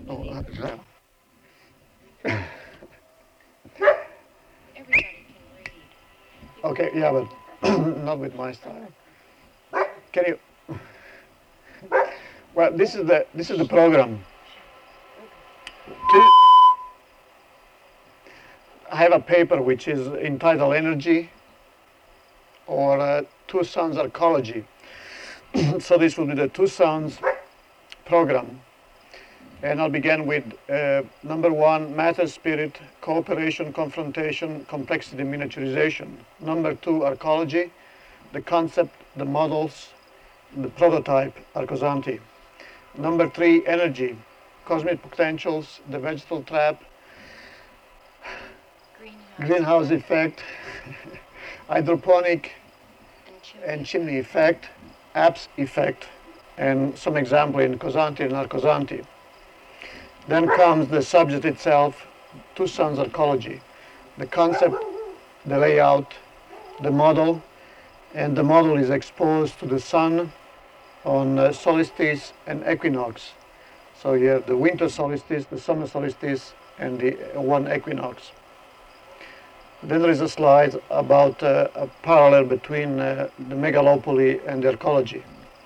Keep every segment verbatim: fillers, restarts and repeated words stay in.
Oh, uh, yeah. Okay, yeah, but not with my style. Can you? Well, this is the this is the program. Two, I have a paper which is entitled Energy or uh, Two Sounds Arcology. So this will be the Two Sounds program. And I'll begin with uh, number one, matter, spirit, cooperation, confrontation, complexity, miniaturization. Number two, arcology, the concept, the models, the prototype, Arcosanti. Number three, energy, cosmic potentials, the vegetal trap, greenhouse, greenhouse effect, hydroponic and chimney. and chimney effect, apse effect, and some example in Cosanti and Arcosanti. Then comes the subject itself, Two Sounds Arcology, the concept, the layout, the model, and the model is exposed to the sun on uh, solstice and equinox. So you have the winter solstice, the summer solstice, and the uh, one equinox. Then there is a slide about uh, a parallel between uh, the megalopoly and the arcology.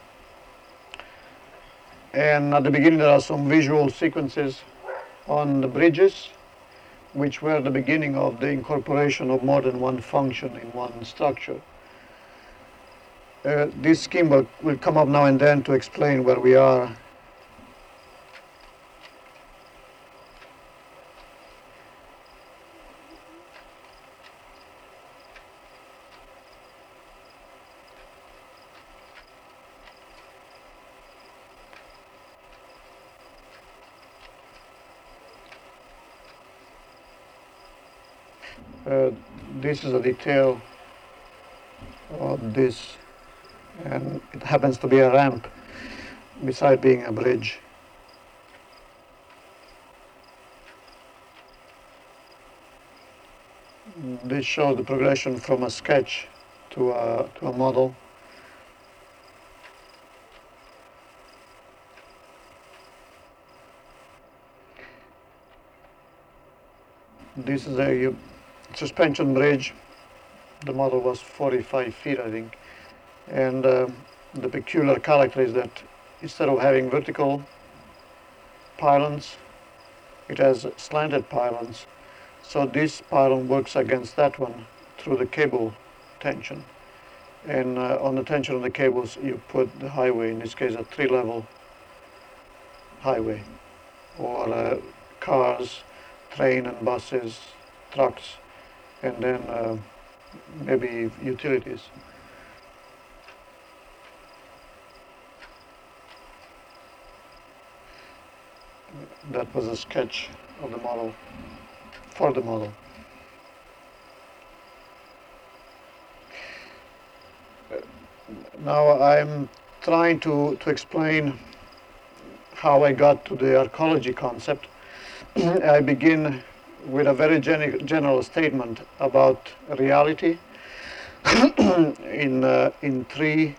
And at the beginning there are some visual sequences on the bridges, which were the beginning of the incorporation of more than one function in one structure. Uh, this scheme will, will come up now and then to explain where we are. Uh, this is a detail of this, and it happens to be a ramp beside being a bridge. This shows the progression from a sketch to a, to a model. This is a suspension bridge. The model was forty-five feet, I think. And uh, the peculiar character is that instead of having vertical pylons, it has slanted pylons. So this pylon works against that one through the cable tension. And uh, on the tension of the cables, you put the highway, in this case a three-level highway, or uh, cars, train and buses, trucks, and then uh, maybe utilities. That was a sketch of the model, for the model. Now I'm trying to, to explain how I got to the arcology concept. I begin with a very gen general statement about reality in, uh, in three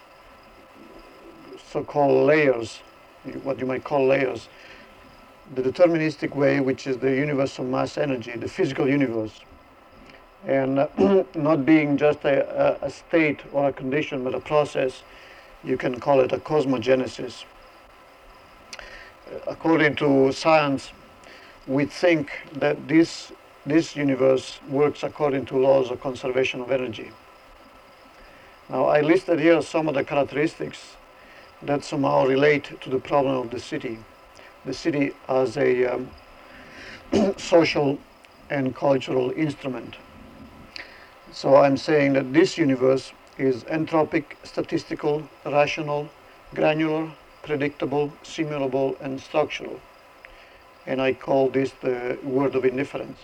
so-called layers, what you might call layers. The deterministic way, which is the universal mass energy, the physical universe, and uh, not being just a, a, a state or a condition, but a process. You can call it a cosmogenesis. According to science, we think that this, this universe works according to laws of conservation of energy. Now, I listed here some of the characteristics that somehow relate to the problem of the city. The city as a um, social and cultural instrument. So I'm saying that this universe is entropic, statistical, rational, granular, predictable, simulable, and structural. And I call this the word of indifference.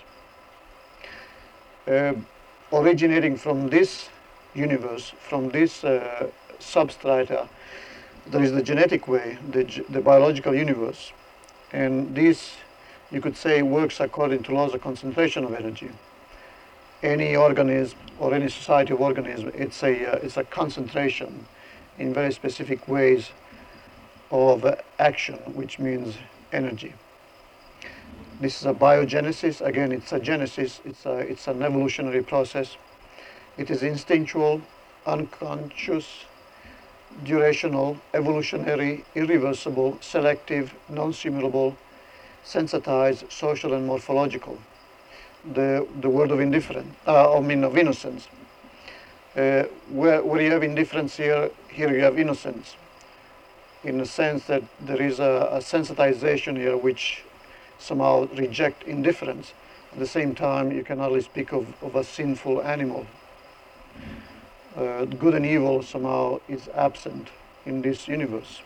Uh, originating from this universe, from this uh, substrata, there is the genetic way, the, the biological universe. And this, you could say, works according to laws of concentration of energy. Any organism or any society of organisms, it's a, uh, it's a concentration in very specific ways of uh, action, which means energy. This is a biogenesis. Again, it's a genesis. It's a, it's an evolutionary process. It is instinctual, unconscious, durational, evolutionary, irreversible, selective, non-simulable, sensitized, social, and morphological. The the word of indifference, uh, I mean of innocence. Uh, where where you have indifference here, here you have innocence. In the sense that there is a, a sensitization here which somehow reject indifference. At the same time, you can hardly speak of, of a sinful animal. Uh, good and evil somehow is absent in this universe.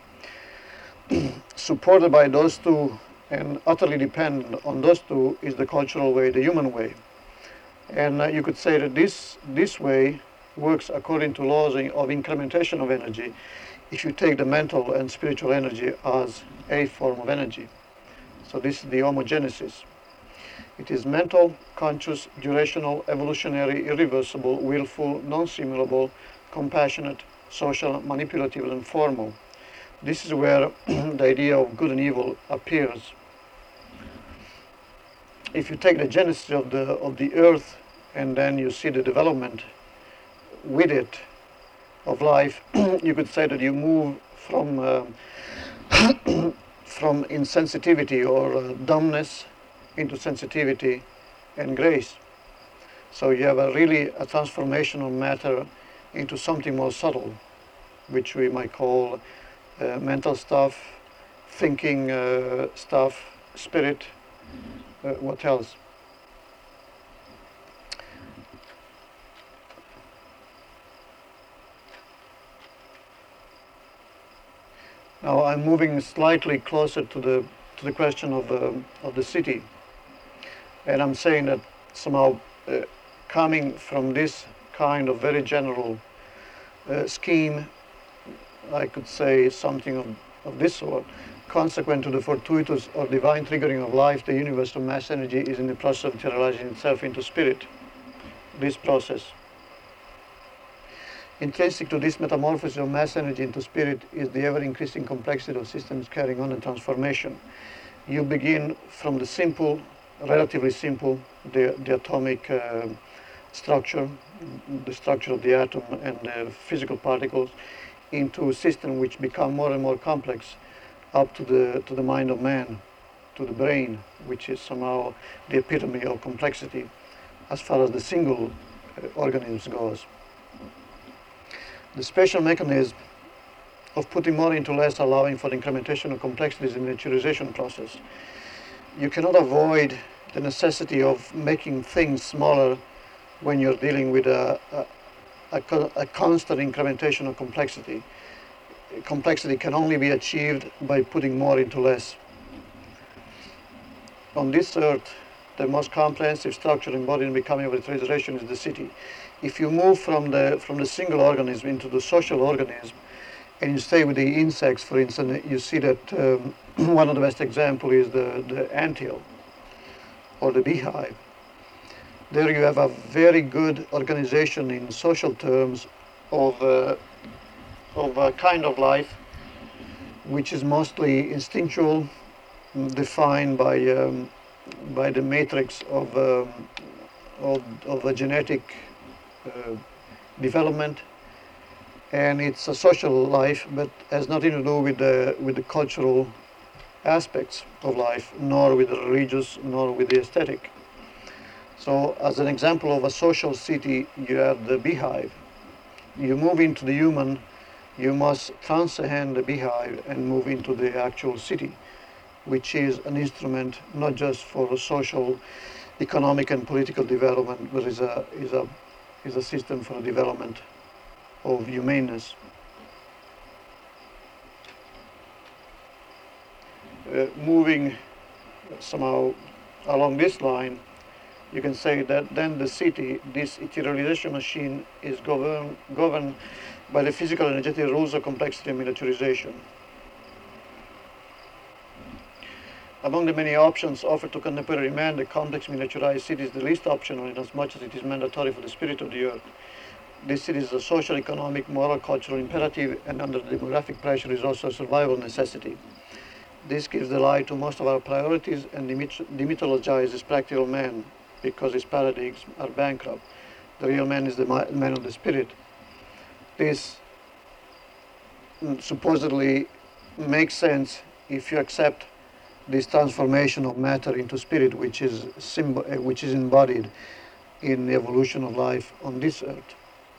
Supported by those two and utterly dependent on those two is the cultural way, the human way. And uh, you could say that this, this way works according to laws of incrementation of energy if you take the mental and spiritual energy as a form of energy. So this is the homogenesis. It is mental, conscious, durational, evolutionary, irreversible, willful, non-simulable, compassionate, social, manipulative, and formal. This is where the idea of good and evil appears. If you take the genesis of the of the earth and then you see the development with it of life, you could say that you move from uh, from insensitivity or uh, dumbness into sensitivity and grace. So you have a really a transformation of matter into something more subtle, which we might call uh, mental stuff, thinking uh, stuff, spirit, uh, what else? Now I'm moving slightly closer to the to the question of the of the city, and I'm saying that somehow uh, coming from this kind of very general uh, scheme, I could say something of, of this sort. Consequent to the fortuitous or divine triggering of life, the universe of mass energy is in the process of materializing itself into spirit. This process. Intrinsic to this metamorphosis of mass energy into spirit is the ever-increasing complexity of systems carrying on a transformation. You begin from the simple, relatively simple, the, the atomic uh, structure, the structure of the atom and the physical particles, into a system which become more and more complex, up to the to the mind of man, to the brain, which is somehow the epitome of complexity, as far as the single uh, organism goes. The special mechanism of putting more into less, allowing for the incrementation of complexities in the miniaturization process. You cannot avoid the necessity of making things smaller when you're dealing with a, a, a, a constant incrementation of complexity. Complexity can only be achieved by putting more into less. On this earth, the most comprehensive structure embodied in becoming of literalization is the city. If you move from the from the single organism into the social organism, and you stay with the insects, for instance, you see that um, one of the best examples is the, the anthill or the beehive. There you have a very good organization in social terms of, uh, of a kind of life which is mostly instinctual, defined by, um, by the matrix of, um, of, of a genetic uh, development. And it's a social life, but has nothing to do with the with the cultural aspects of life, nor with the religious, nor with the aesthetic. So, as an example of a social city, you have the beehive. You move into the human, you must transcend the beehive and move into the actual city, which is an instrument not just for social, economic, and political development, but is a is a is a system for the development of humaneness. Uh, moving somehow along this line, you can say that then the city, this etherealization machine, is governed governed by the physical and energetic rules of complexity and miniaturization. Among the many options offered to contemporary man, the complex miniaturized city is the least optional in as much as it is mandatory for the spirit of the earth. This city is a social, economic, moral, cultural imperative, and under the demographic pressure is also a survival necessity. This gives the lie to most of our priorities and demythologizes practical man because his paradigms are bankrupt. The real man is the man of the spirit. This supposedly makes sense if you accept this transformation of matter into spirit, which is symbol, which is embodied in the evolution of life on this earth.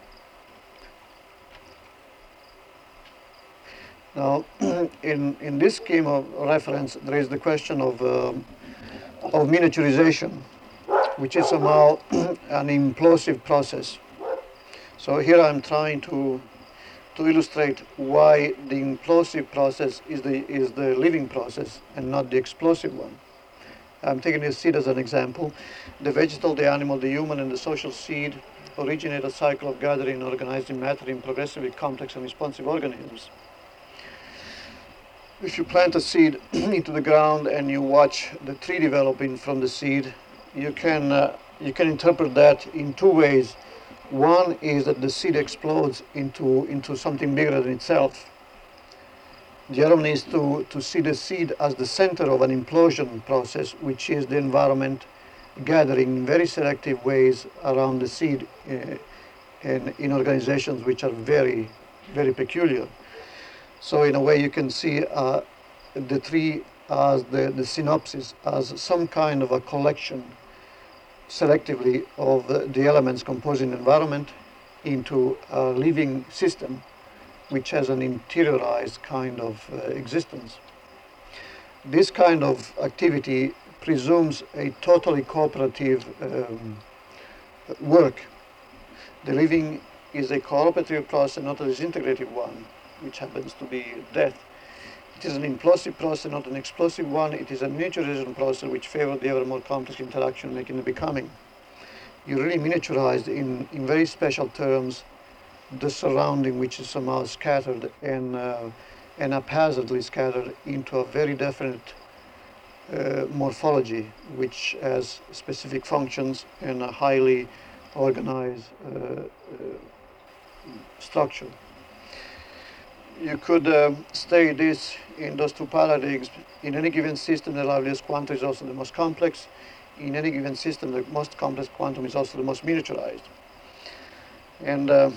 Now, in in this scheme of reference, there is the question of uh, of miniaturization, which is somehow an implosive process. So here I'm trying to to illustrate why the implosive process is the is the living process and not the explosive one. I'm taking the seed as an example. The vegetal, the animal, the human, and the social seed originate a cycle of gathering and organizing matter in progressively complex and responsive organisms. If you plant a seed into the ground and you watch the tree developing from the seed, you can uh, you can interpret that in two ways. One is that the seed explodes into into something bigger than itself. The other one is to, to see the seed as the center of an implosion process, which is the environment gathering in very selective ways around the seed uh, and in organizations which are very, very peculiar. So in a way you can see uh, the tree as the, the synopsis, as some kind of a collection selectively of uh, the elements composing the environment into a living system which has an interiorized kind of uh, existence. This kind of activity presumes a totally cooperative um, work. The living is a cooperative process, not a disintegrative one, which happens to be death. It is an implosive process, not an explosive one. It is a miniaturization process which favors the ever more complex interaction making the becoming. You really miniaturized in, in very special terms the surrounding, which is somehow scattered and, uh, and haphazardly scattered into a very definite uh, morphology, which has specific functions and a highly organized uh, uh, structure. You could uh, state this in those two paradigms. In any given system, the liveliest quantum is also the most complex. In any given system, the most complex quantum is also the most miniaturized. And uh,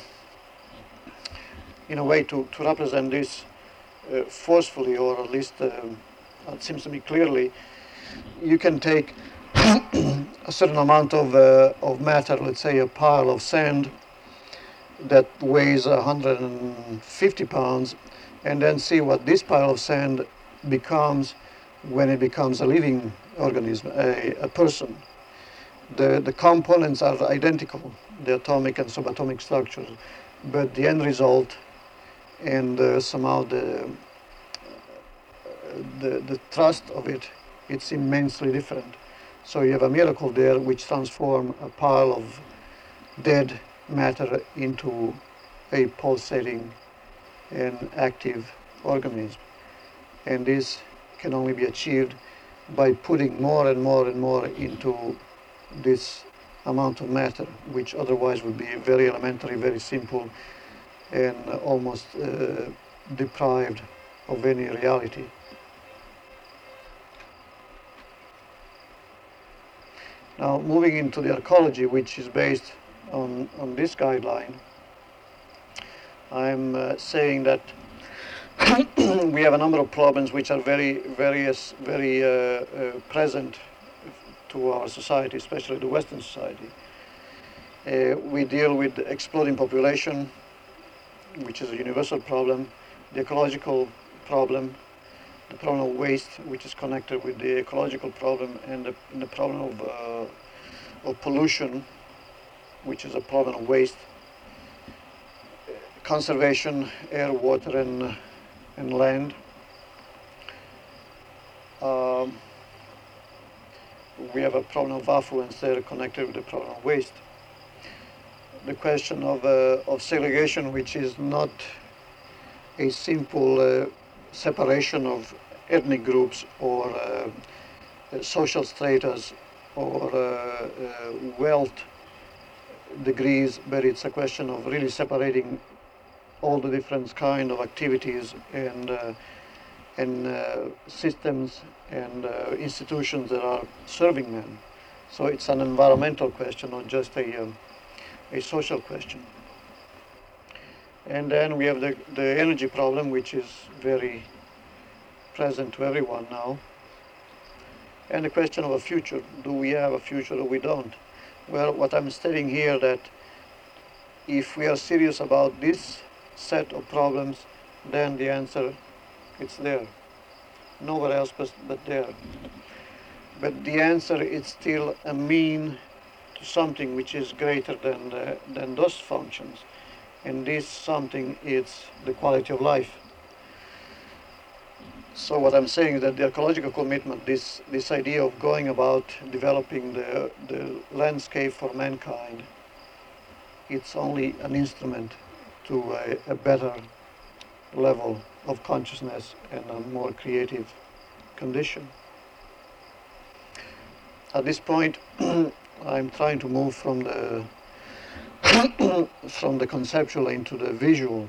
in a way to, to represent this uh, forcefully, or at least uh, it seems to me clearly, you can take a certain amount of, uh, of matter, let's say a pile of sand that weighs one hundred fifty pounds, and then see what this pile of sand becomes when it becomes a living organism, a, a person. The, the components are identical, the atomic and subatomic structures, but the end result and uh, somehow the, the the trust of it, it's immensely different. So you have a miracle there which transforms a pile of dead matter into a pulsating and active organism. And this can only be achieved by putting more and more and more into this amount of matter, which otherwise would be very elementary, very simple, and almost uh, deprived of any reality. Now, moving into the arcology, which is based on, on this guideline, I'm uh, saying that we have a number of problems which are very, very, very uh, uh, present to our society, especially the Western society. Uh, we deal with exploding population, which is a universal problem, the ecological problem, the problem of waste, which is connected with the ecological problem, and the, and the problem of, uh, of pollution, which is a problem of waste, conservation, air, water, and, and land. Um, we have a problem of affluence there connected with the problem of waste. The question of, uh, of segregation, which is not a simple uh, separation of ethnic groups or uh, social stratas or uh, uh, wealth degrees, but it's a question of really separating all the different kind of activities and uh, and uh, systems and uh, institutions that are serving man. So it's an environmental question, not just a, um, a social question. And then we have the, the energy problem, which is very present to everyone now. And the question of a future. Do we have a future or we don't? Well, what I'm stating here that if we are serious about this set of problems, then the answer, it's there. Nowhere else but, but there. But the answer is still a mean to something which is greater than, the, than those functions. And this something is the quality of life. So what I'm saying is that the ecological commitment, this, this idea of going about developing the, the landscape for mankind, it's only an instrument to a, a better level of consciousness and a more creative condition. At this point, I'm trying to move from the from the conceptual into the visual.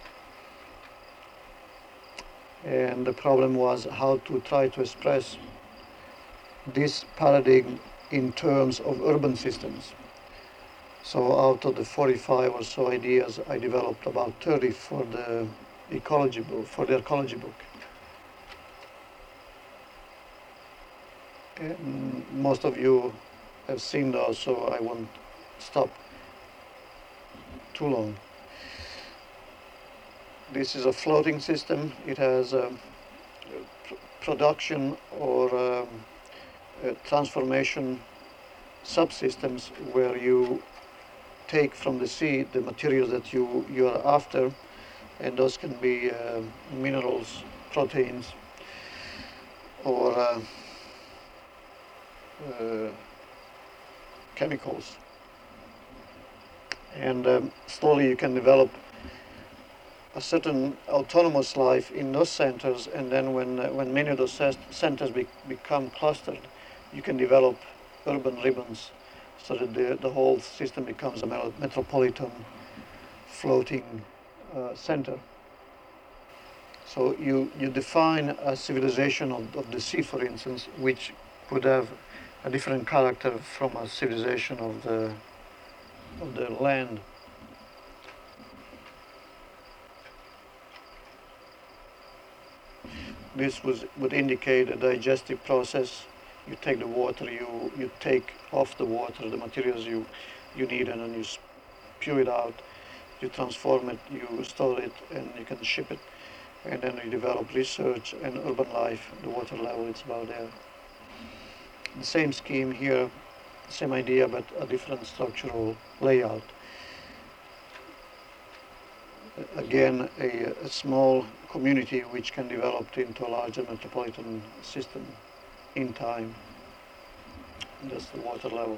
And the problem was how to try to express this paradigm in terms of urban systems. So out of the forty-five or so ideas, I developed about thirty for the ecology book, for the ecology book. And most of you have seen those, so I won't stop too long. This is a floating system. It has um, pr production or um, uh, transformation subsystems where you take from the sea the materials that you, you are after, and those can be uh, minerals, proteins, or uh, uh, chemicals. And um, slowly you can develop a certain autonomous life in those centers, and then when uh, when many of those centers be, become clustered, you can develop urban ribbons, so that the, the whole system becomes a metropolitan floating uh, center. So you, you define a civilization of, of the sea, for instance, which could have a different character from a civilization of the, of the land. This was, would indicate a digestive process. You take the water, you, you take off the water the materials you, you need, and then you spew it out. You transform it, you store it, and you can ship it. And then you develop research and urban life. The water level is about there. The same scheme here, same idea, but a different structural layout. Again, a, a small community which can develop into a larger metropolitan system in time. And that's the water level.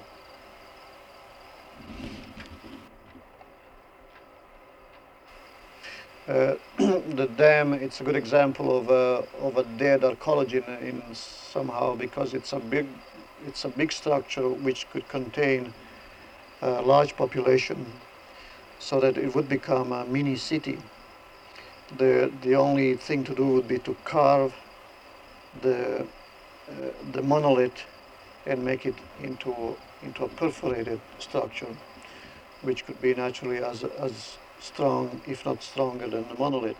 Uh, the dam, it's a good example of a, of a dead arcology in, in somehow, because it's a big, it's a big structure which could contain a large population, so that it would become a mini city. The, the only thing to do would be to carve the, uh, the monolith and make it into, into a perforated structure, which could be naturally as, as strong, if not stronger, than the monolith.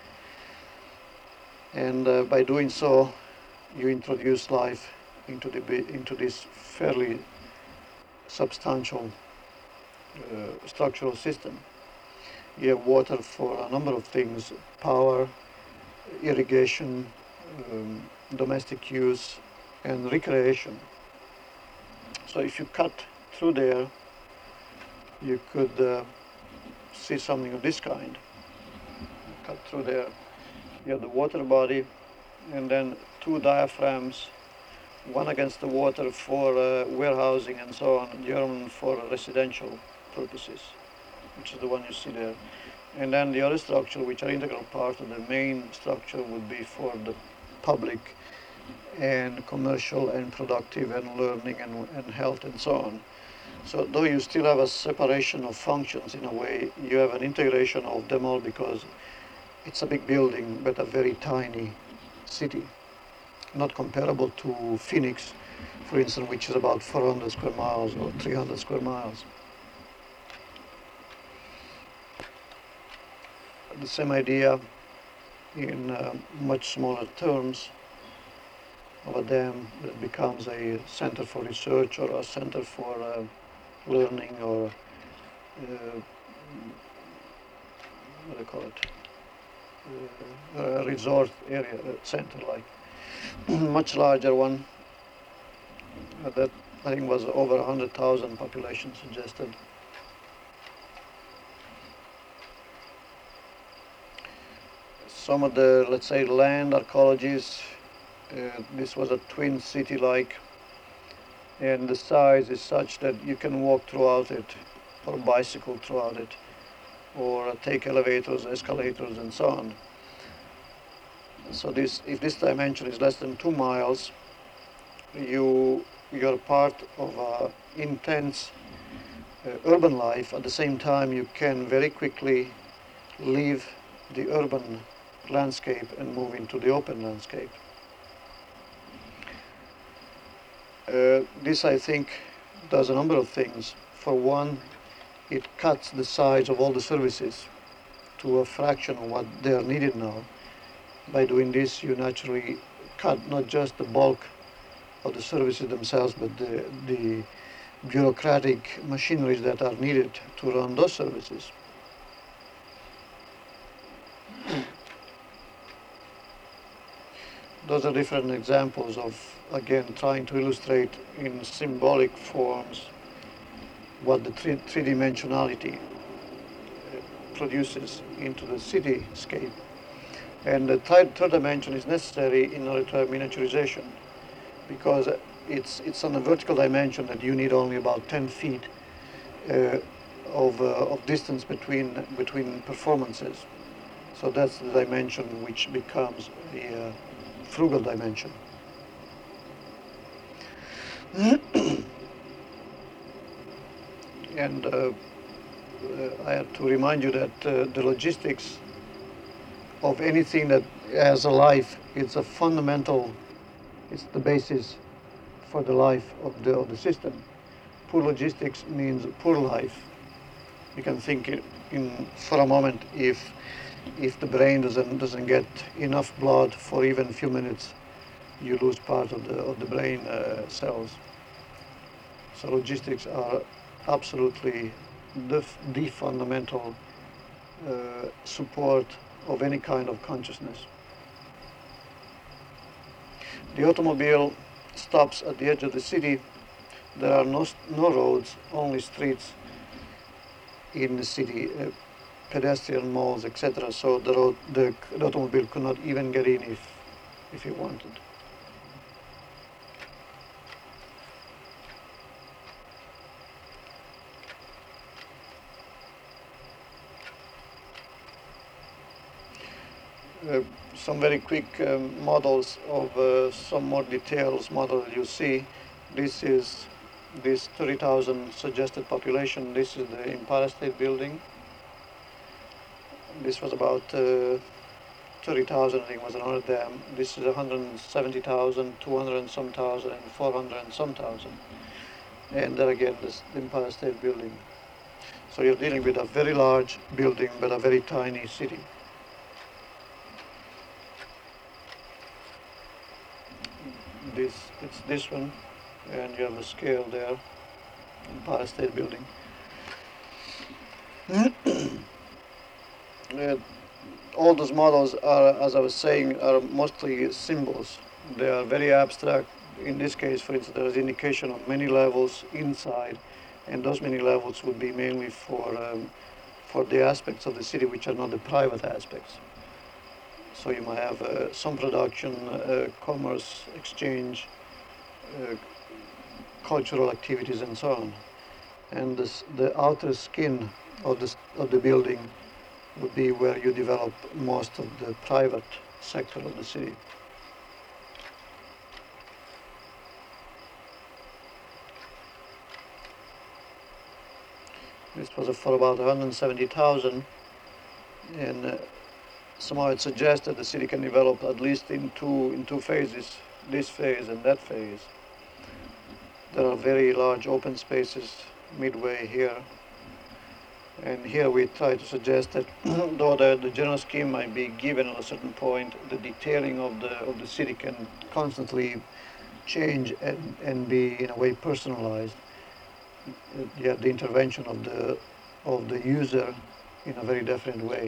And uh, by doing so, you introduce life into, the, into this fairly substantial uh, structural system. You have water for a number of things: power, irrigation, um, domestic use, and recreation. So if you cut through there, you could uh, see something of this kind. Cut through there. You have the water body, and then two diaphragms, one against the water for uh, warehousing and so on, the other one for residential purposes, which is the one you see there. And then the other structure, which are integral part of the main structure, would be for the public and commercial and productive and learning and, and health and so on. So though you still have a separation of functions in a way, you have an integration of them all, because it's a big building but a very tiny city, not comparable to Phoenix, for instance, which is about four hundred square miles or three hundred square miles. The same idea in uh, much smaller terms of a dam that becomes a center for research or a center for uh, learning or uh, what do you call it, uh, a resort area, a center like. Much larger one uh, that I think was over one hundred thousand population suggested. Some of the, let's say, land archaeologies, uh, this was a twin city-like, and the size is such that you can walk throughout it, or bicycle throughout it, or take elevators, escalators, and so on. So this, if this dimension is less than two miles, you, you're part of an intense uh, urban life. At the same time, you can very quickly leave the urban landscape and move into the open landscape. Uh, this, I think, does a number of things. For one, it cuts the size of all the services to a fraction of what they are needed now. By doing this, you naturally cut not just the bulk of the services themselves, but the, the bureaucratic machineries that are needed to run those services. Those are different examples of, again, trying to illustrate in symbolic forms what the three, three-dimensionality produces into the cityscape. And the third, third dimension is necessary in order to have miniaturization, because it's, it's on a vertical dimension that you need only about ten feet uh, of, uh, of distance between, between performances. So that's the dimension which becomes a uh, frugal dimension. And uh, uh, I have to remind you that uh, the logistics of anything that has a life, it's a fundamental, it's the basis for the life of the, of the system. Poor logistics means poor life. You can think in, in for a moment, if if the brain doesn't doesn't get enough blood for even a few minutes, you lose part of the of the brain uh, cells. So logistics are absolutely the, the fundamental uh, support of any kind of consciousness. The automobile stops at the edge of the city. There are no, no roads, only streets in the city, uh, pedestrian malls, et cetera. So the, road, the, the automobile could not even get in if, if it wanted. Uh, some very quick um, models of uh, some more details model you see. This is this thirty thousand suggested population. This is the Empire State Building. This was about uh, thirty thousand, I think, was another dam. This is one hundred seventy thousand, two hundred and some thousand, and four hundred and some thousand. And there again, this Empire State Building. So you're dealing with a very large building, but a very tiny city. This, it's this one, and you have a scale there, Empire State Building. uh, all those models are, as I was saying, are mostly symbols. They are very abstract. In this case, for instance, there is indication of many levels inside, and those many levels would be mainly for, um, for the aspects of the city which are not the private aspects. So you might have uh, some production, uh, commerce, exchange, uh, cultural activities, and so on. And this, the outer skin of the, of the building would be where you develop most of the private sector of the city. This was for about one hundred seventy thousand, and uh, somehow it suggests that the city can develop at least in two, in two phases, this phase and that phase. There are very large open spaces midway here. And here we try to suggest that though the, the general scheme might be given at a certain point, the detailing of the, of the city can constantly change and, and be in a way personalized. You have the intervention of the, of the user in a very definite way,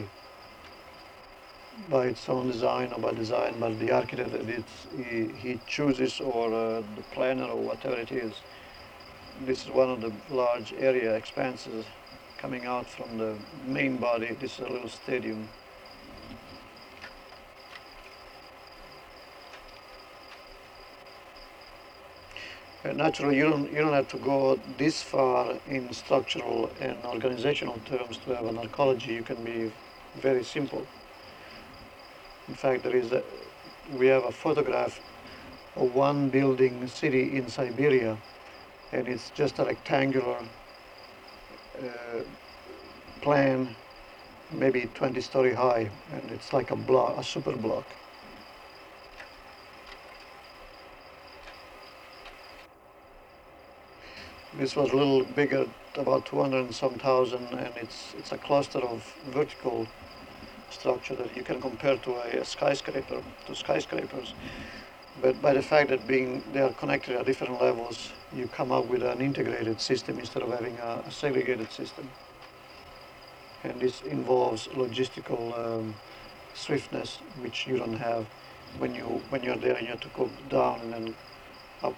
by its own design or by design by the architect that it's, he, he chooses, or uh, the planner, or whatever it is. This is one of the large area expanses coming out from the main body. This is a little stadium. Uh, naturally, you don't, you don't have to go this far in structural and organizational terms to have an arcology. You can be very simple. In fact, there is a, we have a photograph of one building city in Siberia, and it's just a rectangular uh, plan, maybe twenty story high, and it's like a block, a super block. This was a little bigger, about two hundred and some thousand, and it's it's a cluster of vertical structure that you can compare to a, a skyscraper, to skyscrapers. But by the fact that being they are connected at different levels, you come up with an integrated system instead of having a, a segregated system. And this involves logistical um, swiftness, which you don't have when you when you're there and you have to go down and then up.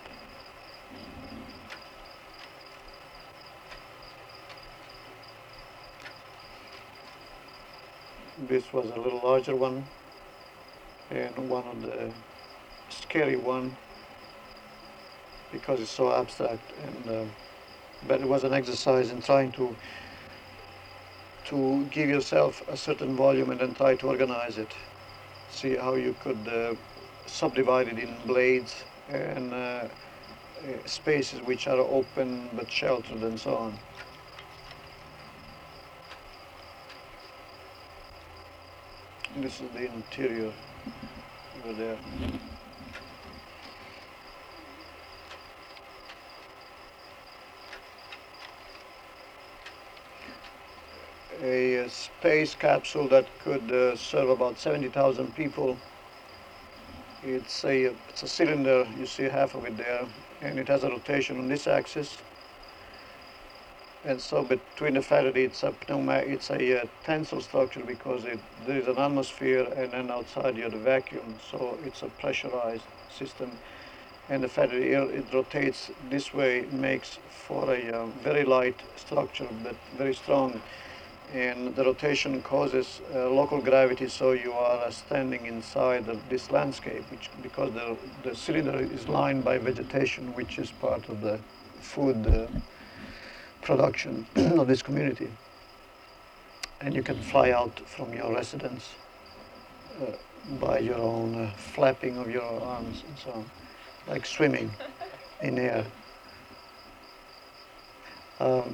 This was a little larger one, and one of the scary one, because it's so abstract. And uh, but it was an exercise in trying to to give yourself a certain volume and then try to organize it. See how you could uh, subdivide it in blades and uh, spaces which are open but sheltered and so on. This is the interior over there. A, a space capsule that could uh, serve about seventy thousand people. It's a, it's a cylinder, you see half of it there, and it has a rotation on this axis. And so between the fact that it's a pneuma, it's a uh, tensile structure, because it, there is an atmosphere, and then outside you have the vacuum, so it's a pressurized system. And the fact that it, it rotates this way makes for a uh, very light structure, but very strong. And the rotation causes uh, local gravity, so you are uh, standing inside of this landscape, which, because the, the cylinder is lined by vegetation, which is part of the food uh, production of this community. And you can fly out from your residence uh, by your own uh, flapping of your arms and so on, like swimming in air. Um,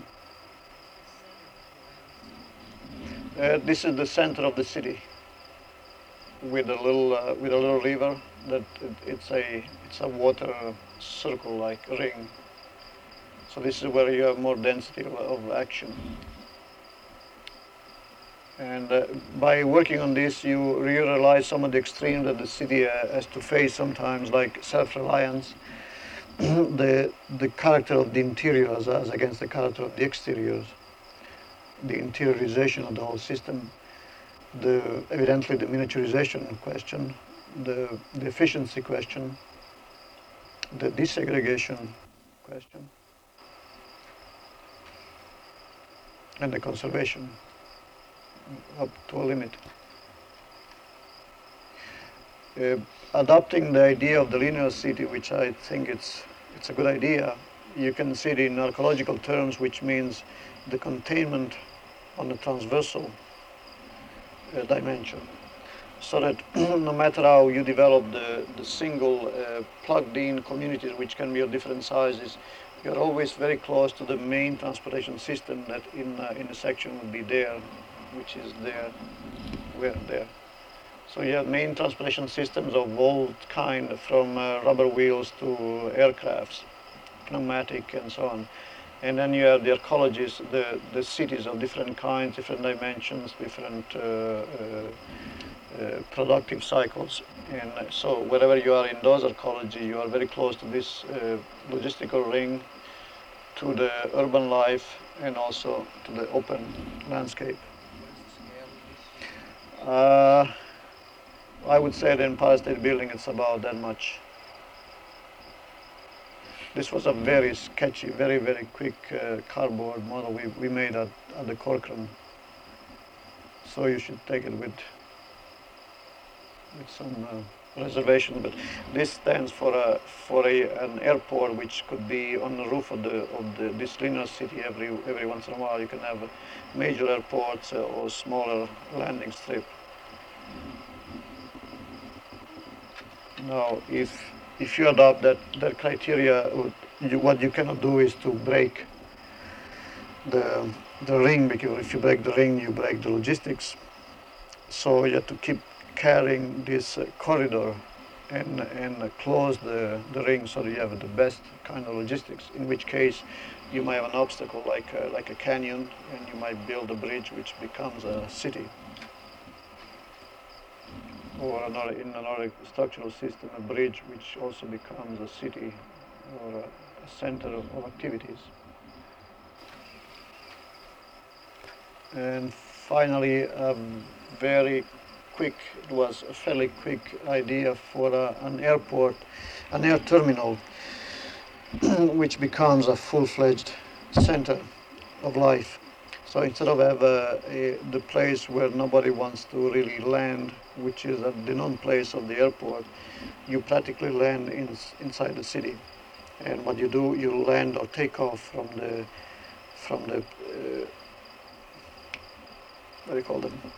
uh, this is the center of the city, with a little uh, with a little river that it, it's a it's a water circle like ring. So this is where you have more density of, of action. And uh, by working on this, you realize some of the extremes that the city uh, has to face sometimes, like self-reliance, the the character of the interiors as against the character of the exteriors, the interiorization of the whole system, the evidently the miniaturization question, the, the efficiency question, the desegregation question, and the conservation up to a limit. Uh, adopting the idea of the linear city, which I think it's it's a good idea, you can see it in archaeological terms, which means the containment on the transversal uh, dimension, so that no matter how you develop the, the single uh, plugged-in communities, which can be of different sizes, you're always very close to the main transportation system that in, uh, in a section would be there, which is there, where there. So you have main transportation systems of all kind, from uh, rubber wheels to aircrafts, pneumatic and so on. And then you have the ecologies, the, the cities of different kinds, different dimensions, different uh, uh, uh, productive cycles. And so wherever you are in those ecology, you are very close to this uh, logistical ring, to the urban life, and also to the open landscape. Uh, I would say the Empire State Building, it's about that much. This was a very sketchy, very, very quick uh, cardboard model we, we made at, at the Corcoran. So you should take it with, with some uh, reservation. But this stands for a for a an airport which could be on the roof of the of the, this linear city. Every every once in a while, you can have major airports uh, or smaller landing strip. Now, if if you adopt that, that criteria, you, what you cannot do is to break the the ring, because if you break the ring, you break the logistics. So you have to keep carrying this uh, corridor and and uh, close the, the ring so that you have the best kind of logistics. In which case, you might have an obstacle like a, like a canyon, and you might build a bridge which becomes a city. Or another, in another structural system, a bridge which also becomes a city or a, a center of, of activities. And finally, a very quick, it was a fairly quick idea for a, an airport, an air terminal, which becomes a full-fledged center of life. So instead of have a, a, the place where nobody wants to really land, which is at the known place of the airport, you practically land in, inside the city. And what you do, you land or take off from the, from the, uh, what do you call them?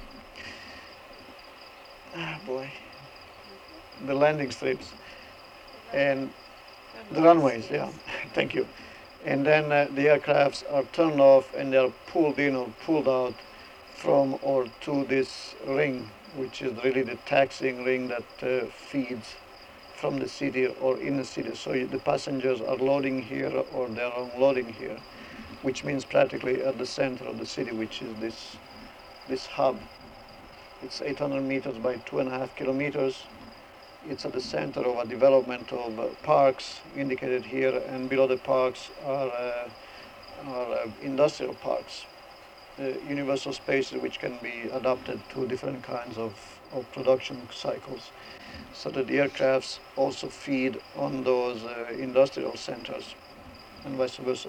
Ah, boy, the landing strips and the runways. Yeah, thank you. And then uh, the aircrafts are turned off and they're pulled in or pulled out from or to this ring, which is really the taxiing ring that uh, feeds from the city or in the city. So the passengers are loading here or they're unloading here, which means practically at the center of the city, which is this, this hub. It's eight hundred meters by two and a half kilometers. It's at the center of a development of uh, parks indicated here, and below the parks are, uh, are uh, industrial parks, uh, universal spaces which can be adapted to different kinds of, of production cycles, so that the aircrafts also feed on those uh, industrial centers and vice versa.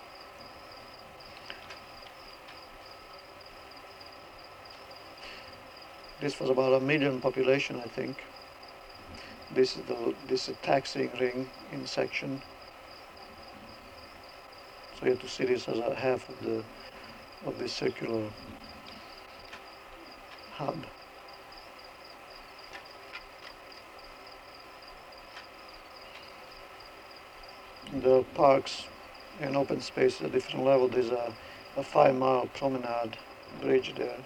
This was about a million population, I think. This is the this is a taxiing ring in section. So you have to see this as a half of the of the circular hub. The parks and open space at different level. There's a, a five mile promenade bridge there.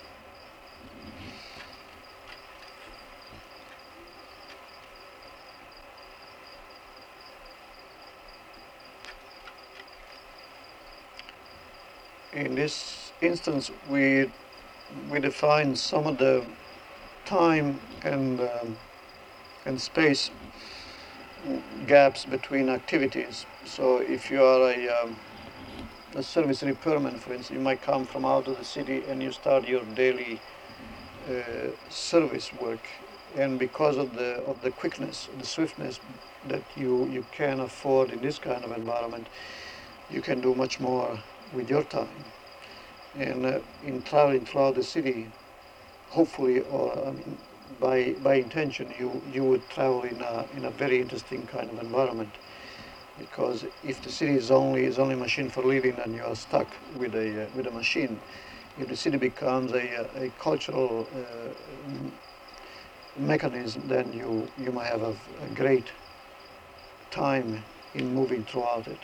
In this instance, we we define some of the time and um, and space gaps between activities. So if you are a, um, a service repairman, for instance, you might come from out of the city and you start your daily uh, service work, and because of the of the quickness, the swiftness that you you can afford in this kind of environment, you can do much more with your time. And uh, in traveling throughout the city, hopefully, or I mean, by by intention, you you would travel in a in a very interesting kind of environment. Because if the city is only is only a machine for living, and you are stuck with a uh, with a machine, if the city becomes a a cultural uh, mechanism, then you you might have a, a great time in moving throughout it.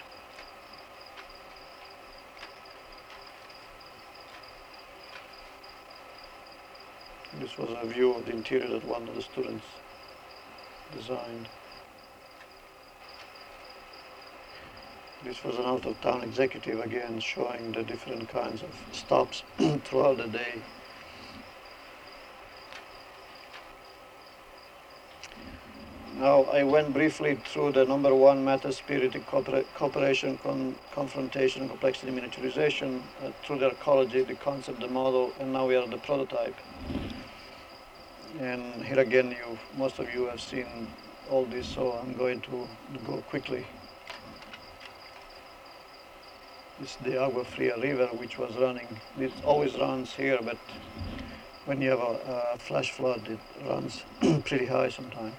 This was a view of the interior that one of the students designed. This was an out-of-town executive again, showing the different kinds of stops throughout the day. Now, I went briefly through the number one matter, spirit, cooper cooperation, con confrontation, complexity, miniaturization, uh, through the ecology, the concept, the model, and now we are at the prototype. And here again, you, most of you have seen all this, so I'm going to go quickly. This is the Agua Fria River, which was running. It always runs here, but when you have a, a flash flood, it runs pretty high sometimes.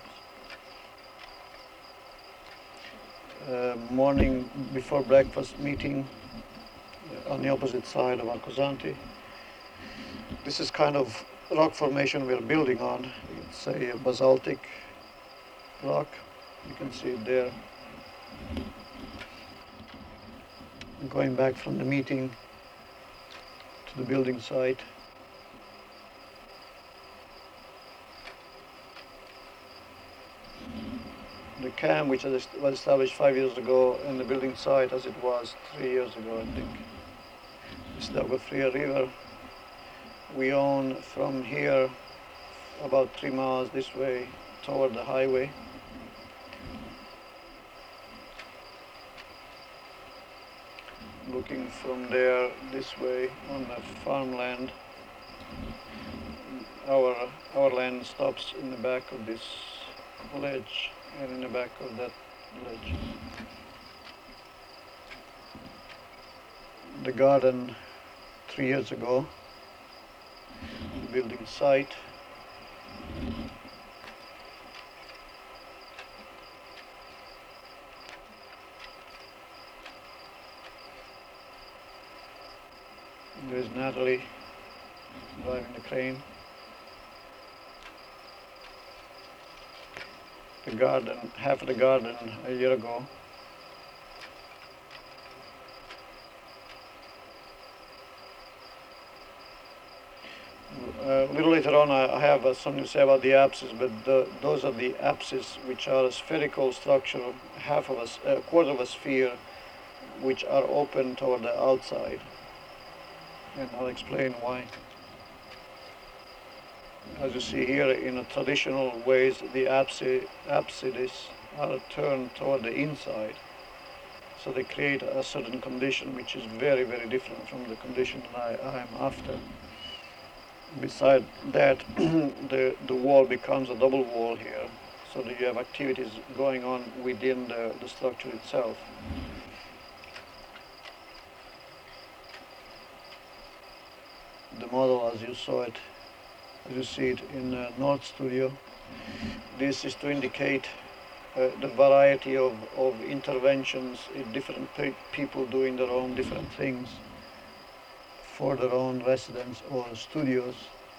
Uh, morning before breakfast meeting on the opposite side of Accusante. This is kind of rock formation we're building on. It's a basaltic rock. You can see it there. Going back from the meeting to the building site. The camp, which was established five years ago, and the building site as it was three years ago, I think. It's the Agua Fria River. We own from here about three miles this way toward the highway. Looking from there this way on the farmland. Our, our land stops in the back of this ledge and in the back of that ledge. The garden three years ago, the building site. There's Natalie driving the crane. The garden, half of the garden a year ago. Uh, a little later on I, I have uh, something to say about the apses, but the, those are the apses, which are a spherical structure, half of a, a quarter of a sphere, which are open toward the outside. And I'll explain why. As you see here, in a traditional ways, the apsi apsides are turned toward the inside. So they create a certain condition which is very, very different from the condition that I, I am after. Beside that, the, the wall becomes a double wall here, so that you have activities going on within the, the structure itself. The model, as you saw it, as you see it in the North Studio, this is to indicate uh, the variety of, of interventions in different pe people doing their own different things for their own residence or studios.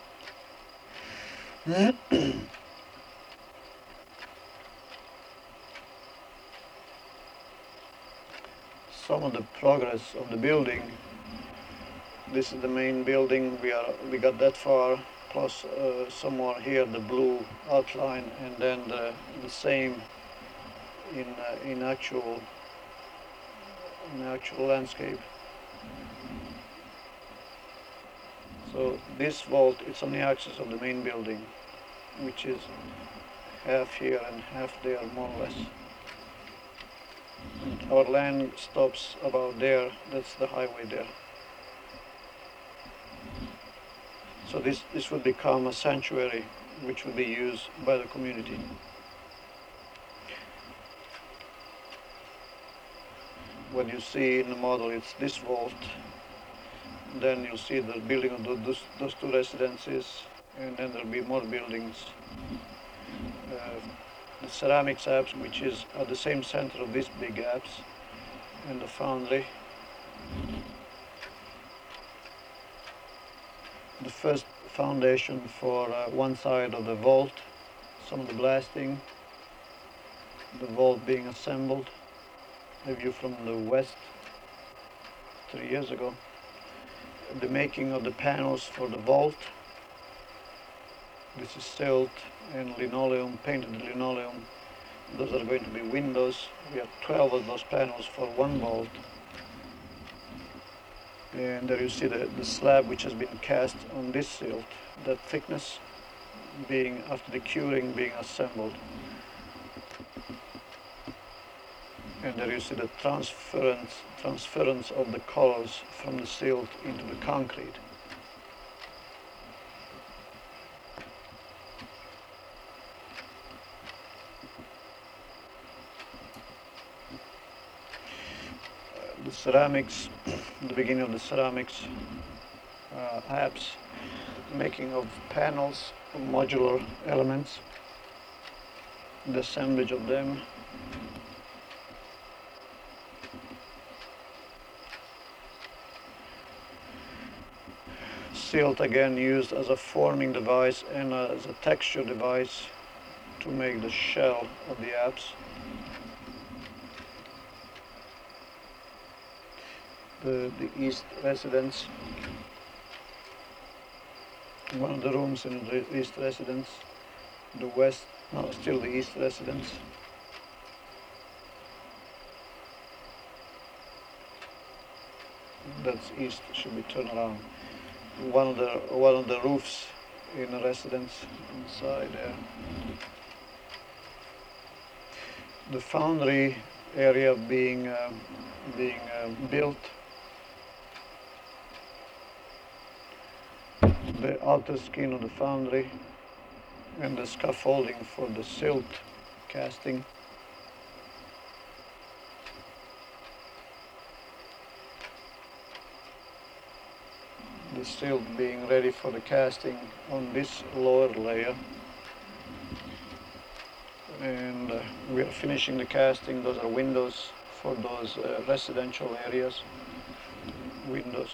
Some of the progress of the building. This is the main building. We are we got that far, plus uh, some more here, the blue outline, and then the, the same in uh, in actual in actual landscape. So this vault, it's on the axis of the main building, which is half here and half there, more or less. And our land stops about there. That's the highway there. So this, this would become a sanctuary which would be used by the community. What you see in the model, it's this vault. Then you'll see the building of those, those two residences, and then there'll be more buildings. Uh, the ceramics apse, which is at the same center of this big apse, and the foundry. The first foundation for uh, one side of the vault, some of the blasting, the vault being assembled, a view from the west three years ago, the making of the panels for the vault, This is silt and linoleum, painted linoleum. Those are going to be windows. We have twelve of those panels for one bolt. And there you see the, the slab which has been cast on this silt, that thickness being, after the curing, being assembled. And there you see the transference, transference of the colors from the silt into the concrete. The ceramics, the beginning of the ceramics, uh, apps, making of panels, modular elements, the assemblage of them. Silt again used as a forming device and as a texture device to make the shell of the apps. The, the east residence, one of the rooms in the east residence, the west, no, still the east residence. That's east, should be turned around. One of the one of the roofs in a residence inside there. The foundry area being uh, being uh, built. The outer skin of the foundry and the scaffolding for the silt casting. The silt being ready for the casting on this lower layer. And uh, we are finishing the casting. Those are windows for those uh, residential areas. Windows.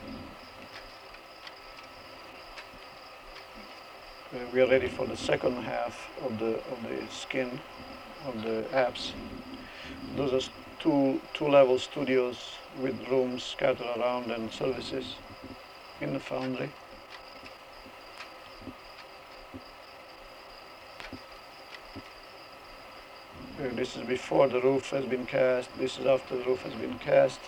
Uh, we are ready for the second half of the of the skin of the apps. Those are two two-level studios with rooms scattered around and services in the foundry. Uh, this is before the roof has been cast. This is after the roof has been cast.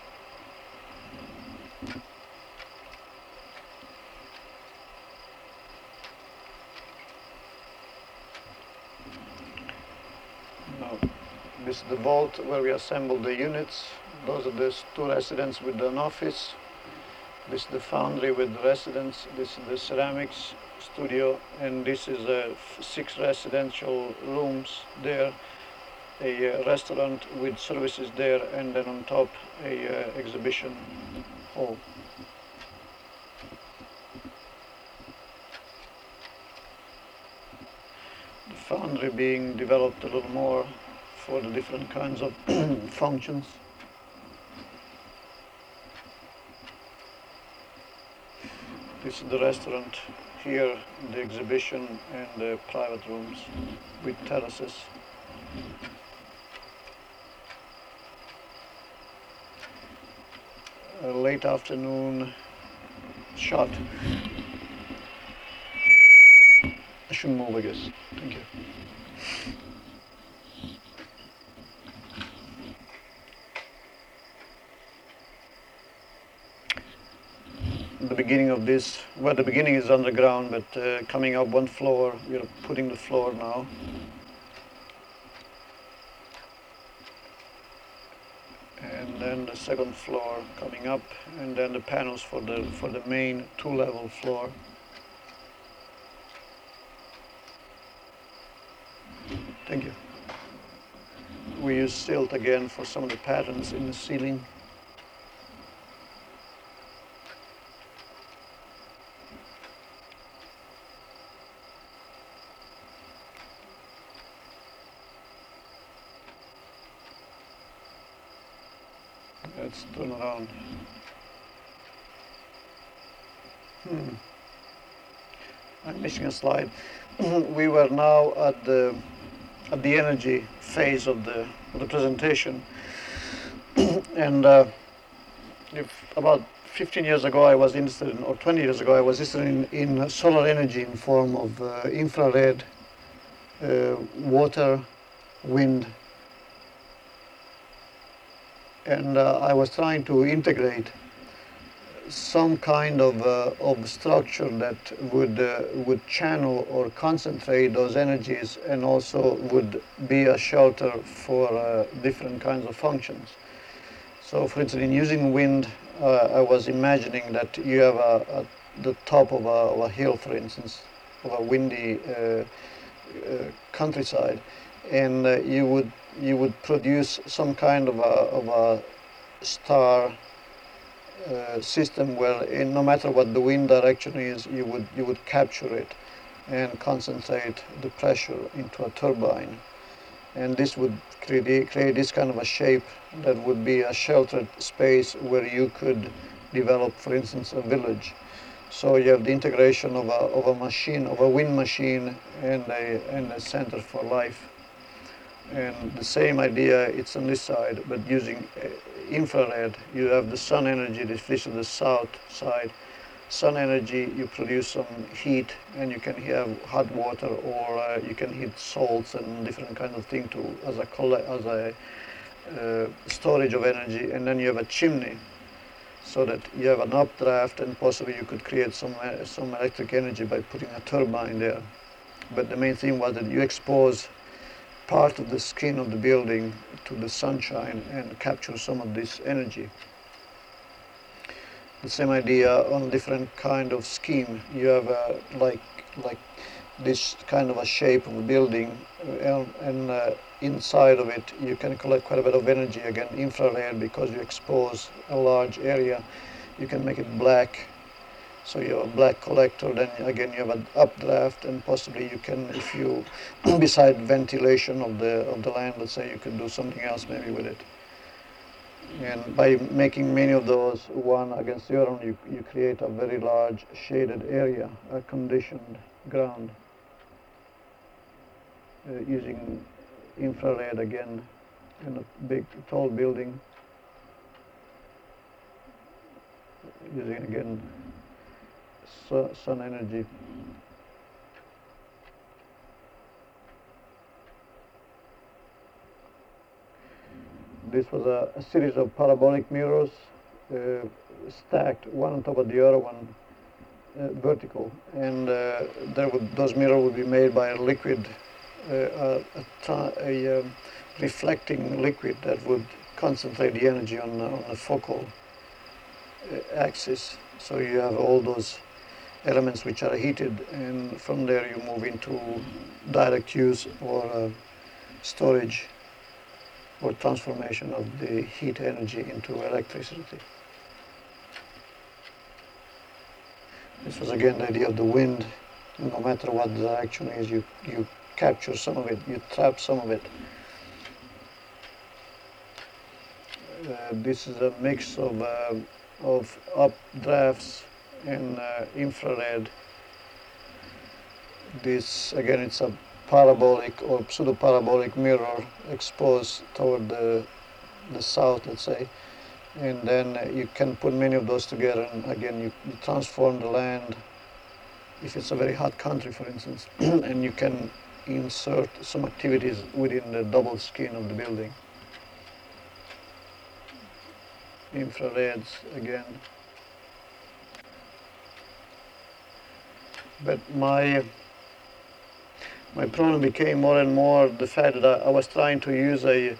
This is the vault where we assemble the units. Those are the two residents with an office. This is the foundry with the residents. This is the ceramics studio, and this is uh, six residential rooms there. A uh, restaurant with services there, and then on top a uh, exhibition hall. The foundry being developed a little more for the different kinds of functions. This is the restaurant here, the exhibition and the private rooms with terraces. A late afternoon shot. I shouldn't move, I guess. Thank you. The beginning of this, well, the beginning is underground, but uh, coming up one floor, we are putting the floor now. And then the second floor coming up, and then the panels for the for the main two-level floor. Thank you. We use silt again for some of the patterns in the ceiling. Let's turn around. Hmm. I'm missing a slide. We were now at the at the energy phase of the of the presentation, and uh, if about fifteen years ago I was interested in, or twenty years ago I was interested in, in solar energy in form of uh, infrared, uh, water, wind, and uh, I was trying to integrate some kind of, uh, of structure that would, uh, would channel or concentrate those energies and also would be a shelter for uh, different kinds of functions. So for instance, in using wind, uh, I was imagining that you have a, a, the top of a, of a hill, for instance, of a windy uh, uh, countryside, and uh, you would you would produce some kind of a, of a star uh, system where, in, no matter what the wind direction is, you would you would capture it and concentrate the pressure into a turbine, and this would create create this kind of a shape that would be a sheltered space where you could develop, for instance, a village. So you have the integration of a of a machine, of a wind machine, and a and a center for life. And the same idea, it's on this side, but using uh, infrared. You have the sun energy, this is the south side. Sun energy, you produce some heat, and you can have hot water, or uh, you can heat salts and different kinds of things to as a as a uh, storage of energy. And then you have a chimney, so that you have an updraft, and possibly you could create some uh, some electric energy by putting a turbine there. But the main thing was that you expose part of the skin of the building to the sunshine and capture some of this energy. The same idea on a different kind of scheme. You have a, like like this kind of a shape of a building, uh, and uh, inside of it you can collect quite a bit of energy, again infrared, because you expose a large area. You can make it black, so you have a black collector. Then again you have an updraft, and possibly you can, if you beside ventilation of the of the land, let's say, you could do something else maybe with it. And by making many of those one against the other, you, you create a very large shaded area, a conditioned ground, uh, using infrared again in a big tall building, using again su sun energy. This was a, a series of parabolic mirrors uh, stacked one on top of the other one, uh, vertical, and uh, there would, those mirrors would be made by a liquid, uh, a, a, a um, reflecting liquid that would concentrate the energy on, on the focal uh, axis. So you have all those elements which are heated, and from there you move into direct use or uh, storage or transformation of the heat energy into electricity. This was again the idea of the wind. No matter what the direction is, you, you capture some of it, you trap some of it. Uh, this is a mix of, uh, of updrafts and uh, infrared. This, again, it's a parabolic or pseudo-parabolic mirror exposed toward the, the south, let's say. And then uh, you can put many of those together, and again, you, you transform the land, if it's a very hot country, for instance, and you can insert some activities within the double skin of the building. Infrareds again. But my my problem became more and more the fact that I, I was trying to use a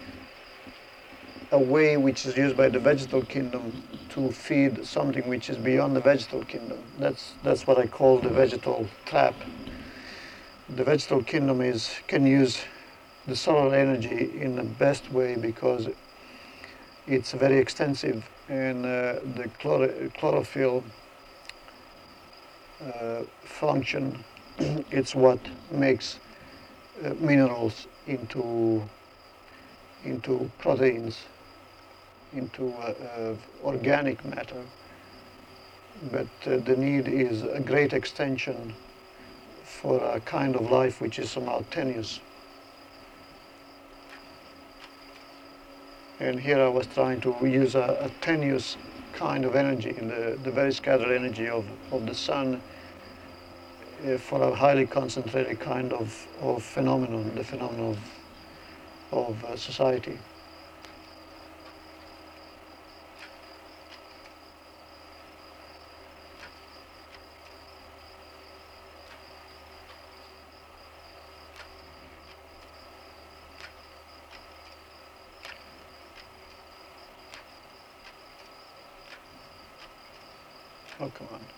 a way which is used by the vegetal kingdom to feed something which is beyond the vegetal kingdom. That's that's what I call the vegetal trap. The vegetal kingdom is can use the solar energy in the best way because it's very extensive, and uh, the chloro chlorophyll uh, function it's what makes uh, minerals into into proteins, into uh, uh, organic matter. But uh, the need is a great extension for a kind of life which is somehow tenuous. And here I was trying to use a, a tenuous kind of energy, the, the very scattered energy of, of the sun, uh, for a highly concentrated kind of, of phenomenon, the phenomenon of, of uh, society. Oh, come on.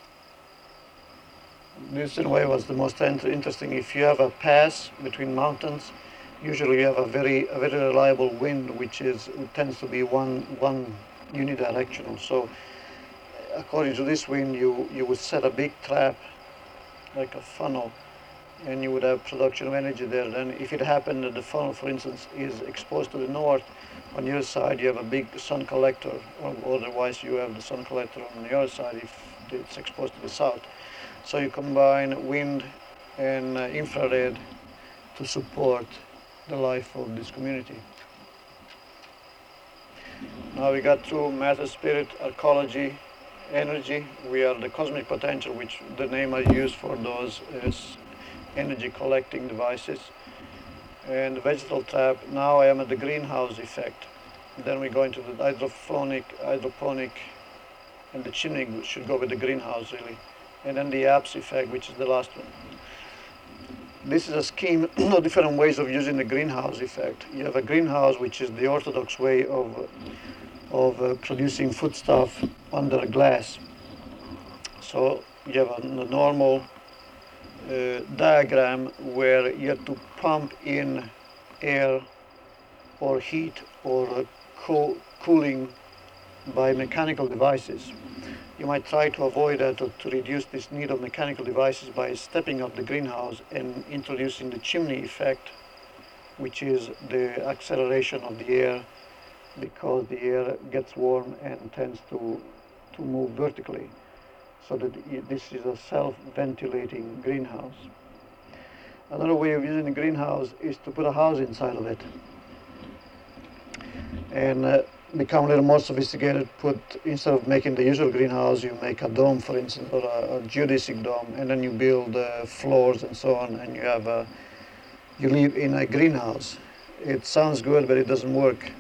This in a way was the most interesting. If you have a pass between mountains, usually you have a very a very reliable wind, which is it tends to be one one unidirectional. So, according to this wind, you you would set a big trap, like a funnel, and you would have production of energy there. Then, if it happened that the funnel, for instance, is exposed to the north, on your side you have a big sun collector, or otherwise you have the sun collector on the other side if it's exposed to the south. So you combine wind and uh, infrared to support the life of this community. Now we got through matter, spirit, arcology, energy. We are the cosmic potential, which the name I use for those is energy collecting devices. And the vegetal trap. Now I am at the greenhouse effect. Then we go into the hydrophonic, hydroponic, and the chimney should go with the greenhouse really. And then the apse effect, which is the last one. This is a scheme of different ways of using the greenhouse effect. You have a greenhouse, which is the orthodox way of, of uh, producing foodstuff under glass. So you have a, a normal uh, diagram where you have to pump in air or heat or uh, co cooling by mechanical devices. You might try to avoid that or to reduce this need of mechanical devices by stepping up the greenhouse and introducing the chimney effect, which is the acceleration of the air because the air gets warm and tends to, to move vertically. So that this is a self-ventilating greenhouse. Another way of using the greenhouse is to put a house inside of it. And uh, become a little more sophisticated, put, instead of making the usual greenhouse, you make a dome, for instance, or a, a geodesic dome, and then you build uh, floors and so on, and you have a, you live in a greenhouse. It sounds good, but it doesn't work.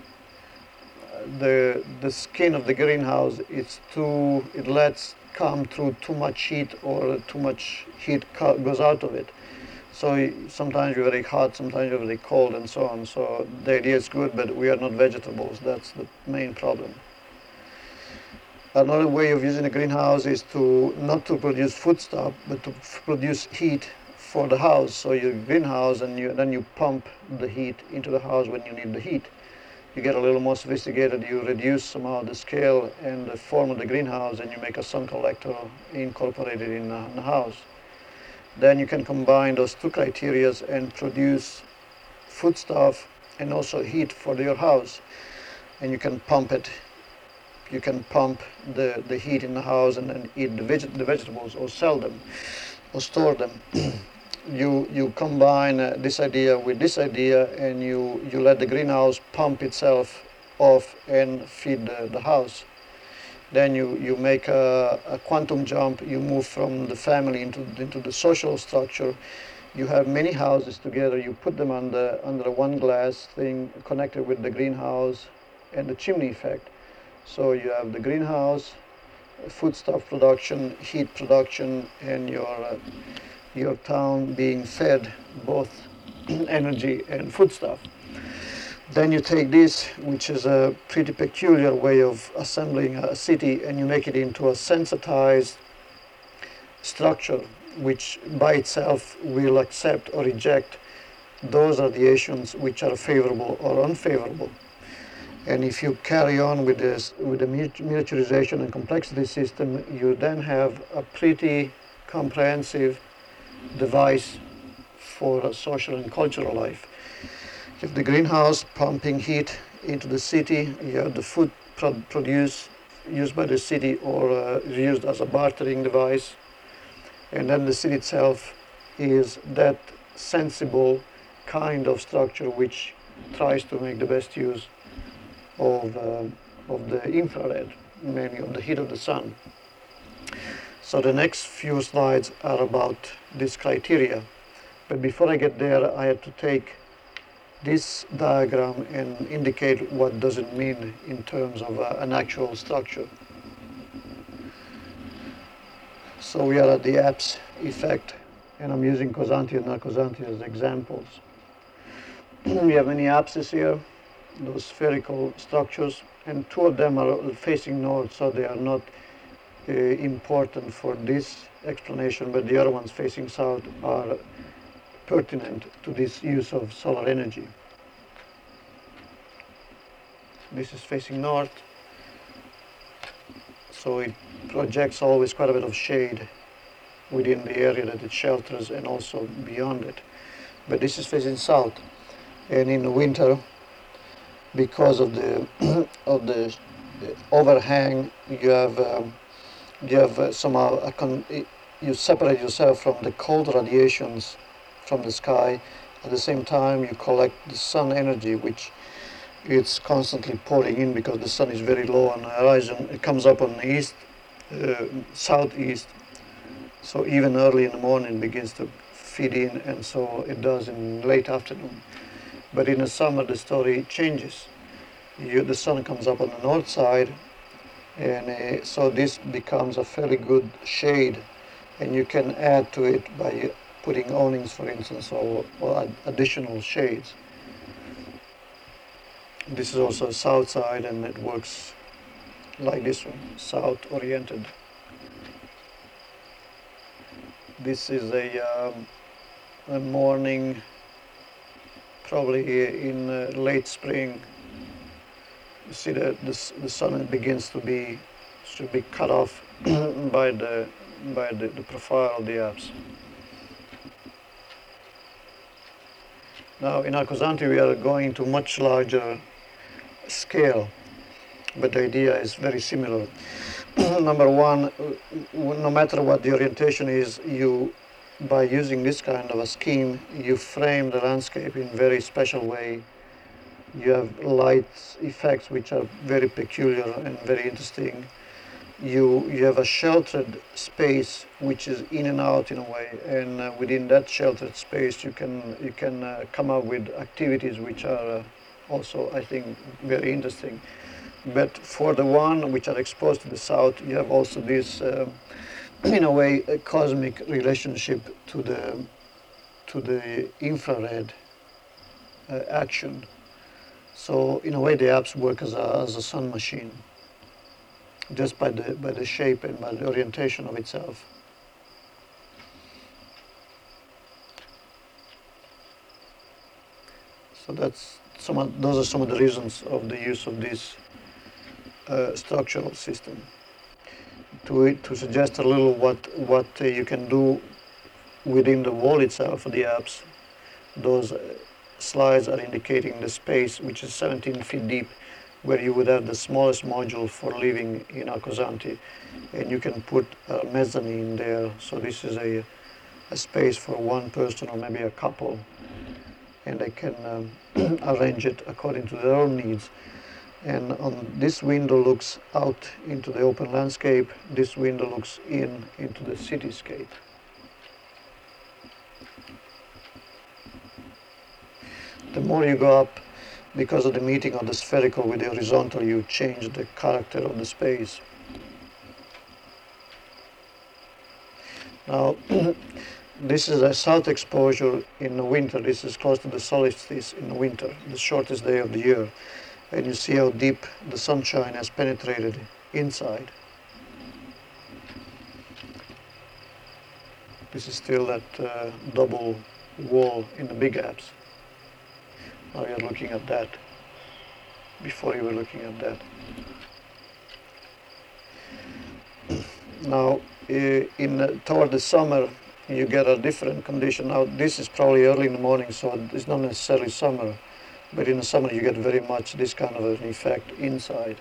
The, the skin of the greenhouse, it's too, it lets come through too much heat, or too much heat goes out of it. So sometimes you're very hot, sometimes you're very cold, and so on. So the idea is good, but we are not vegetables. That's the main problem. Another way of using a greenhouse is to not to produce foodstuff, but to produce heat for the house. So you greenhouse, and you, then you pump the heat into the house when you need the heat. You get a little more sophisticated. You reduce somehow the scale and the form of the greenhouse, and you make a sun collector incorporated in the, in the house. Then you can combine those two criteria and produce foodstuff and also heat for your house. And you can pump it. You can pump the, the heat in the house and then eat the, veg the vegetables or sell them or store them. you you combine uh, this idea with this idea, and you, you let the greenhouse pump itself off and feed the, the house. Then you, you make a, a quantum jump. You move from the family into, into the social structure. You have many houses together. You put them under, under one glass thing connected with the greenhouse and the chimney effect. So you have the greenhouse, foodstuff production, heat production, and your, uh, your town being fed both energy and foodstuff. Then you take this, which is a pretty peculiar way of assembling a city, and you make it into a sensitized structure, which by itself will accept or reject those radiations which are favorable or unfavorable. And if you carry on with this, with the miniaturization and complexity system, you then have a pretty comprehensive device for a social and cultural life. You have the greenhouse pumping heat into the city. You have the food pro produced, used by the city, or uh, used as a bartering device. And then the city itself is that sensible kind of structure which tries to make the best use of, uh, of the infrared, mainly of the heat of the sun. So the next few slides are about this criteria. But before I get there, I had to take this diagram and indicate what does it mean in terms of uh, an actual structure. So we are at the apse effect, and I'm using Cosanti and Narcosanti as examples. We have many apses here, those spherical structures, and two of them are facing north, so they are not uh, important for this explanation, but the other ones facing south are pertinent to this use of solar energy. This is facing north, so it projects always quite a bit of shade within the area that it shelters and also beyond it. But this is facing south, and in the winter, because of the of the overhang, you have um, you have uh, somehow a con you separate yourself from the cold radiations from the sky. At the same time, you collect the sun energy, which it's constantly pouring in because the sun is very low on the horizon. It comes up on the east, uh, southeast, so even early in the morning it begins to feed in, and so it does in late afternoon. But in the summer the story changes. You, the sun comes up on the north side, and uh, so this becomes a fairly good shade, and you can add to it by putting awnings, for instance, or, or additional shades. This is also a south side, and it works like this one, south oriented. This is a, um, a morning, probably in uh, late spring. You see that this, the sun begins to be should be cut off by the by the, the profile of the apse. Now in Narcosanti we are going to much larger scale, but the idea is very similar. Number one, no matter what the orientation is, you, by using this kind of a scheme, you frame the landscape in a very special way. You have light effects which are very peculiar and very interesting. You, you have a sheltered space which is in and out in a way, and uh, within that sheltered space you can, you can uh, come up with activities which are uh, also, I think, very interesting. But for the one which are exposed to the south, you have also this, uh, in a way, a cosmic relationship to the to the infrared uh, action. So in a way, the apse work as a as a sun machine, just by the by the shape and by the orientation of itself. So that's some of, those are some of the reasons of the use of this uh, structural system. To to suggest a little what what uh, you can do within the wall itself of the apse, those uh, slides are indicating the space which is seventeen feet deep, where you would have the smallest module for living in Narcosanti, and you can put a mezzanine there. So this is a a space for one person or maybe a couple, and they can um, arrange it according to their own needs. And on this window looks out into the open landscape. This window looks in into the cityscape. The more you go up, because of the meeting of the spherical with the horizontal, you change the character of the space. Now, this is a south exposure in the winter. This is close to the solstice in the winter, the shortest day of the year. And you see how deep the sunshine has penetrated inside. This is still that uh, double wall in the big apse. Now you're looking at that. Before you were looking at that. Now, in uh, toward the summer, you get a different condition. Now, this is probably early in the morning, so it's not necessarily summer. But in the summer you get very much this kind of an effect inside.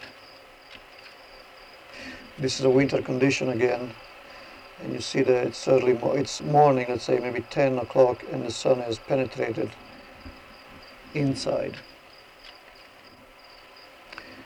This is a winter condition again, and you see that it's early, mo it's morning, let's say maybe ten o'clock, and the sun has penetrated inside.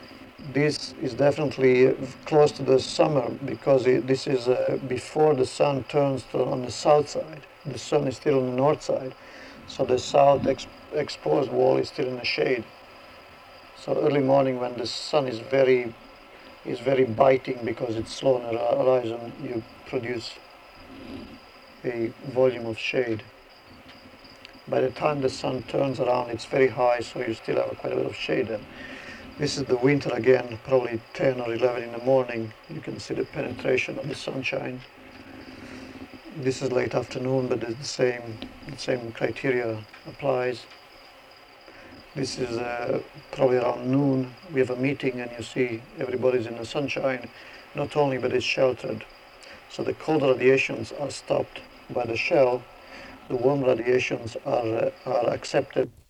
This is definitely close to the summer because it, this is uh, before the sun turns to, on the south side. The sun is still on the north side, so the south ex exposed wall is still in the shade. So early morning when the sun is very is very biting because it's slow on the horizon, you produce a volume of shade. By the time the sun turns around, it's very high, so you still have quite a bit of shade then. This is the winter again, probably ten or eleven in the morning. You can see the penetration of the sunshine. This is late afternoon, but the same, the same criteria applies. This is uh, probably around noon. We have a meeting and you see everybody's in the sunshine, not only, but it's sheltered. So the cold radiations are stopped by the shell. The warm radiations are, uh, are accepted.